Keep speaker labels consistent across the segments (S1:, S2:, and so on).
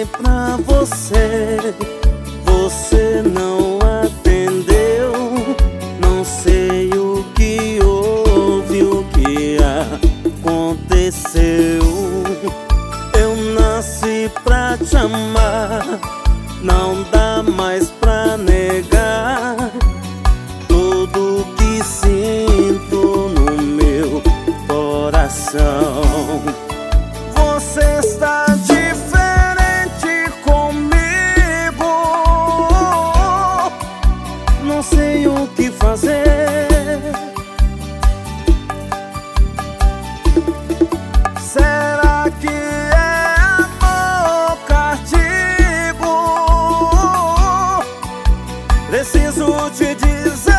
S1: pra você, você não atendeu. Não sei o que houve, o que aconteceu. Eu nasci pra te amar, não dá mais pra negar tudo que sinto no meu coração. Você está diferente comigo, não sei o que fazer. Será que é amor, castigo? Preciso te dizer,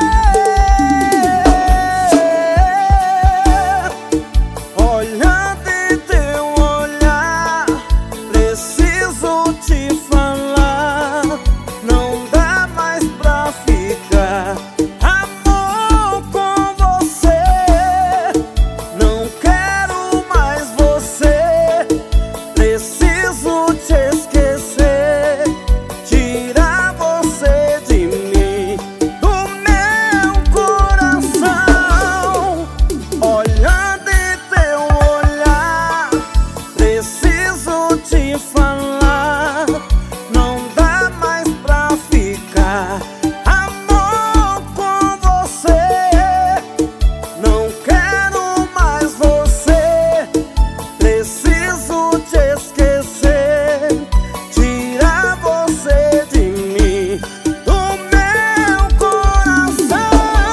S1: olhando em teu olhar, preciso te falar, não dá mais pra ficar. Amor com você, não quero mais você, preciso te esquecer, tirar você de mim, do meu coração. Olhando em teu olhar, preciso te falar, não dá mais pra ficar. Amor com você, não quero mais você, preciso te esquecer, tirar você de mim, do meu coração.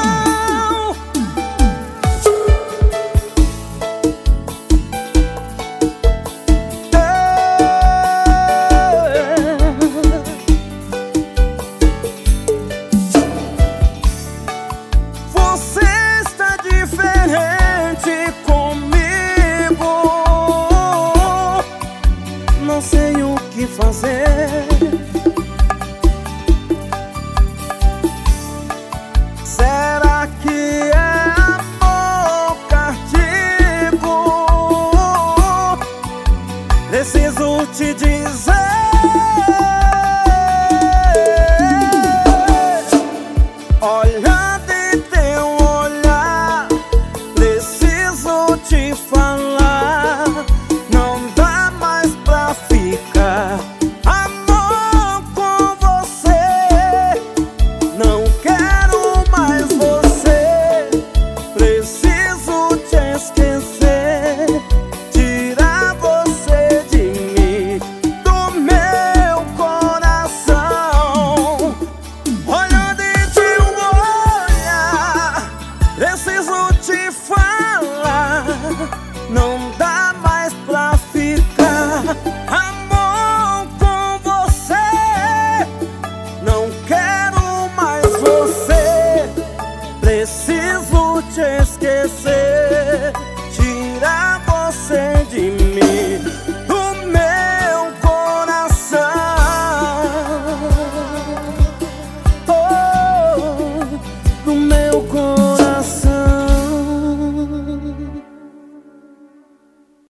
S1: Você está diferente comigo, não sei o que fazer.